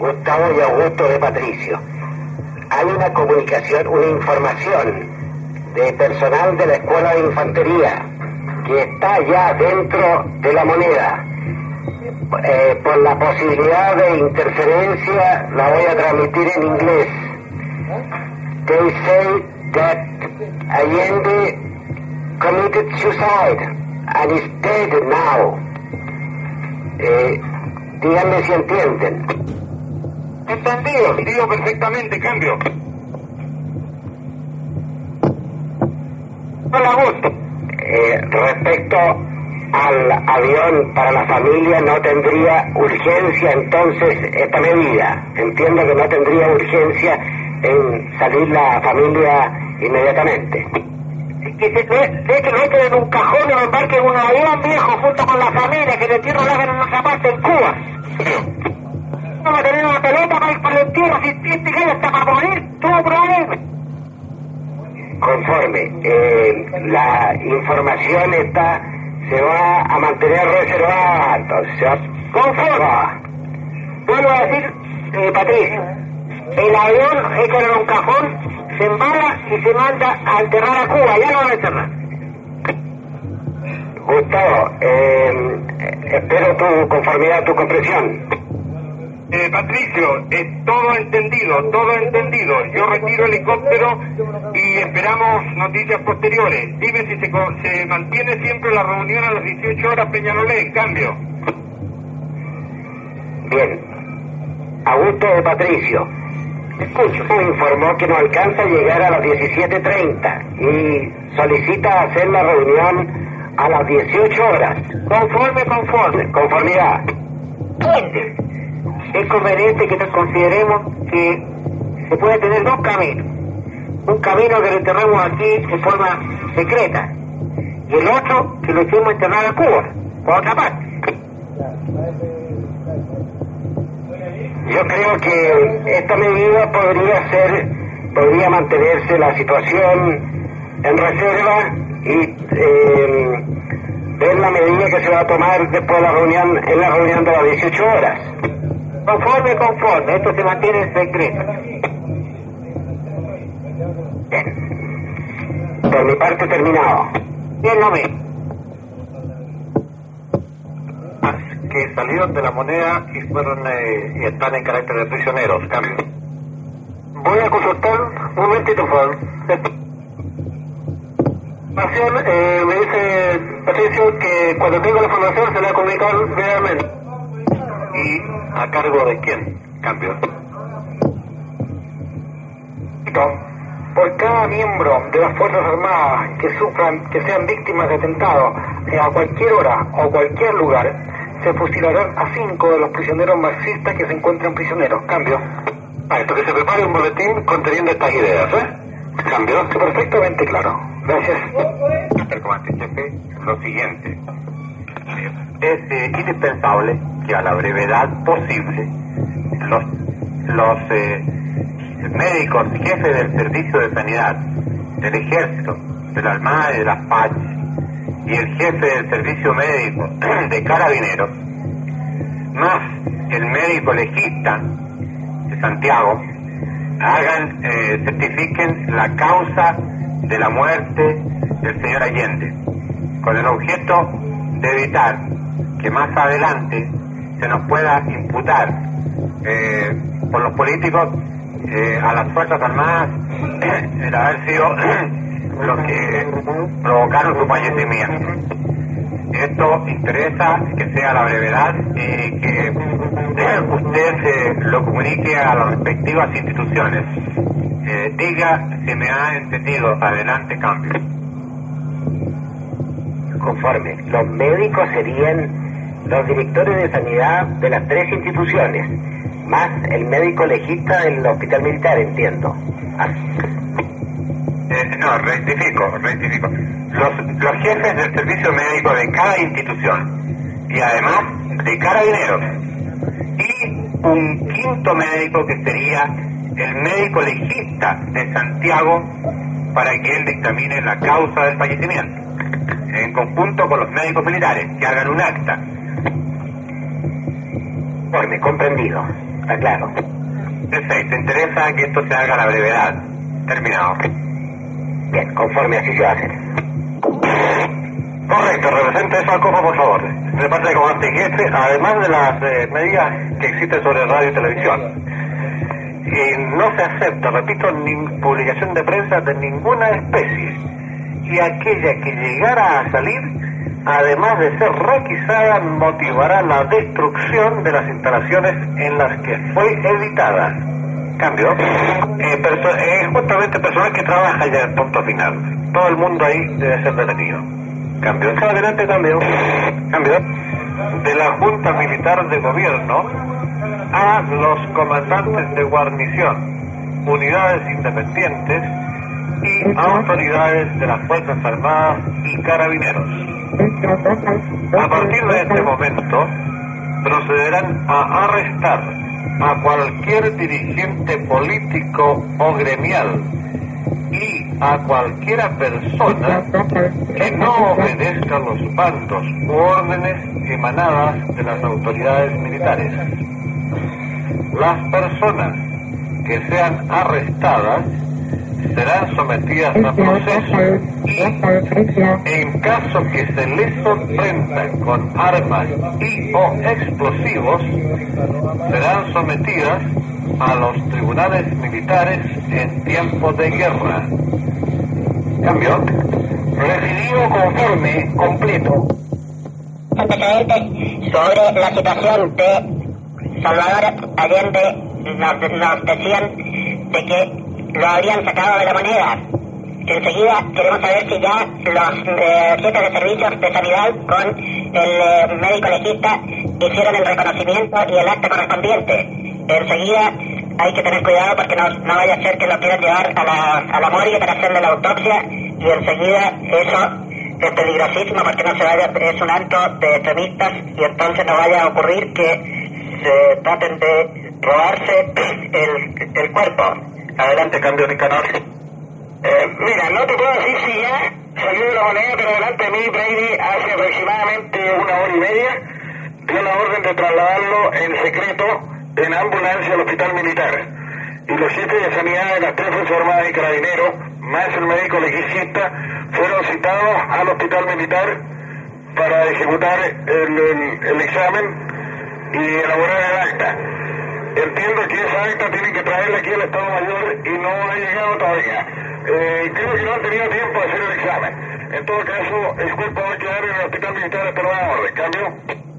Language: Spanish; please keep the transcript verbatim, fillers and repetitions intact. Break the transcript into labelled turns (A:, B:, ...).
A: Gustavo y Augusto de Patricio. Hay una comunicación, una información de personal de la Escuela de Infantería que está ya dentro de La Moneda. Eh, por la posibilidad de interferencia la voy a transmitir en inglés. They say that Allende committed suicide and is dead now. Eh, díganme si entienden.
B: Entendido, entendido perfectamente, cambio. Hola, gusto.
A: Eh, respecto al avión para la familia, no tendría urgencia entonces esta medida. Entiendo que no tendría urgencia en salir la familia inmediatamente.
B: Que se, de hecho, lo echen en un cajón y lo embarquen en un avión viejo junto con la familia, que el entierro lo hagan en otra parte en Cuba. Vamos a tener una pelota para ir para el entierro, si este que está para morir, tuvo problemas.
A: Conforme, eh, la información está, se va a mantener reservada, entonces.
B: Conforme. Vuelvo a decir, eh, Patricio, el avión hecho en un cajón se embala y se manda a enterrar a Cuba, ya no van a enterrar.
A: Gustavo, eh, espero tu conformidad, tu comprensión.
B: Eh, Patricio, es todo entendido, todo entendido. Yo retiro el helicóptero y esperamos noticias posteriores. Dime si se, se mantiene siempre la reunión a las dieciocho horas, Peñalolé, en cambio.
A: Bien. Augusto de Patricio. Escucho. Me informó que no alcanza a llegar a las diecisiete treinta y solicita hacer la reunión a las dieciocho horas.
B: Conforme, conforme.
A: Conformidad.
B: ¿Dónde? Es conveniente que nos consideremos que se puede tener dos caminos. Un camino que lo enterremos aquí de forma secreta y el otro que lo echemos a enterrar a Cuba, por otra parte.
A: Yo creo que esta medida podría ser, podría mantenerse la situación en reserva y eh, ver la medida que se va a tomar después de la reunión, en la reunión de las dieciocho horas.
B: Conforme, conforme, esto se mantiene en secreto.
A: Bien. Por mi parte terminado.
B: Bien lo mismo.
C: Que salieron de La Moneda y fueron eh, y están en carácter de prisioneros, cambio.
B: Voy a consultar un momentito, por favor. Eh, me dice Patricio que cuando tenga la información se la va a comunicar brevemente.
C: ¿Y a cargo de quién? Cambio.
B: Por cada miembro de las Fuerzas Armadas que sufran, que sean víctimas de atentado, eh, a cualquier hora o cualquier lugar, se fusilarán a cinco de los prisioneros marxistas que se encuentran prisioneros. Cambio.
C: Ah, esto que se prepare un boletín conteniendo estas ideas, ¿eh? Cambio.
B: Perfectamente claro. Gracias.
C: El comandante jefe, lo siguiente. Es eh, indispensable que a la brevedad posible los, los eh, médicos jefes del servicio de sanidad, del ejército, de la Armada y de las P A C y el jefe del servicio médico de Carabineros, más el médico legista de Santiago, hagan, eh, certifiquen la causa de la muerte del señor Allende, con el objeto de evitar que más adelante se nos pueda imputar eh, por los políticos eh, a las Fuerzas Armadas el haber sido los que provocaron su fallecimiento. Esto interesa que sea a la brevedad y que usted eh, lo comunique a las respectivas instituciones. Eh, diga si me ha entendido. Adelante, cambio.
A: Conforme. Los médicos serían los directores de sanidad de las tres instituciones, más el médico legista del hospital militar, entiendo. Ah.
C: Eh, no, rectifico, rectifico. Los, los jefes del servicio médico de cada institución y además de Carabineros y un quinto médico que sería el médico legista de Santiago para que él dictamine la causa del fallecimiento en conjunto con los médicos militares que hagan un acta.
A: Conforme, comprendido. Está claro.
C: Perfecto, interesa que esto se haga a la brevedad. Terminado.
A: Bien, conforme así se va a hacer.
C: Correcto, represente eso al copo, por favor. De parte del comandante jefe, además de las eh, medidas que existen sobre radio y televisión. Y no se acepta, repito, ni publicación de prensa de ninguna especie. Y aquella que llegara a salir, además de ser requisada, motivará la destrucción de las instalaciones en las que fue editada. Cambio. Eh, perso eh, justamente personal que trabaja ya en punto final. Todo el mundo ahí debe ser detenido. Cambio. Adelante, cambio. Cambio. De la Junta Militar de Gobierno a los comandantes de guarnición, unidades independientes y autoridades de las Fuerzas Armadas y Carabineros. A partir de este momento, procederán a arrestar a cualquier dirigente político o gremial y a cualquiera persona que no obedezca los mandos u órdenes emanadas de las autoridades militares. Las personas que sean arrestadas serán sometidas a proceso y, en caso que se les sorprenda con armas y o explosivos, serán sometidas a los tribunales militares en tiempo de guerra. Cambio. Recibido conforme, completo.
D: Antecedentes sobre la situación de Salvador Allende nos, nos decían de que lo habrían sacado de la moneda. Enseguida queremos saber si ya los eh, jefes de servicios de sanidad con el eh, médico legista hicieron el reconocimiento y el acta correspondiente. Enseguida hay que tener cuidado porque no, no vaya a ser que lo quieran llevar a la, a la morgue para hacerle la autopsia, y enseguida eso es peligrosísimo porque no se vaya, es un acto de extremistas, y entonces no vaya a ocurrir que se traten de robarse el, el cuerpo. Adelante, cambio, Nicanor.
B: Eh, mira, no te puedo decir si ya salió de la moneda, pero delante de mí, Brady, hace aproximadamente una hora y media, dio la orden de trasladarlo en secreto en ambulancia al hospital militar. Y los jefes de sanidad de las tres Fuerzas Armadas y Carabineros, más el médico legista, fueron citados al hospital militar para ejecutar el, el, el examen y elaborar el acta. Entiendo que esa acta tiene que traerla aquí al Estado Mayor y no ha llegado todavía. Eh, creo que no han tenido tiempo de hacer el examen. En todo caso, el cuerpo va a quedar en el hospital militar hasta nueva orden. ¿Cambio?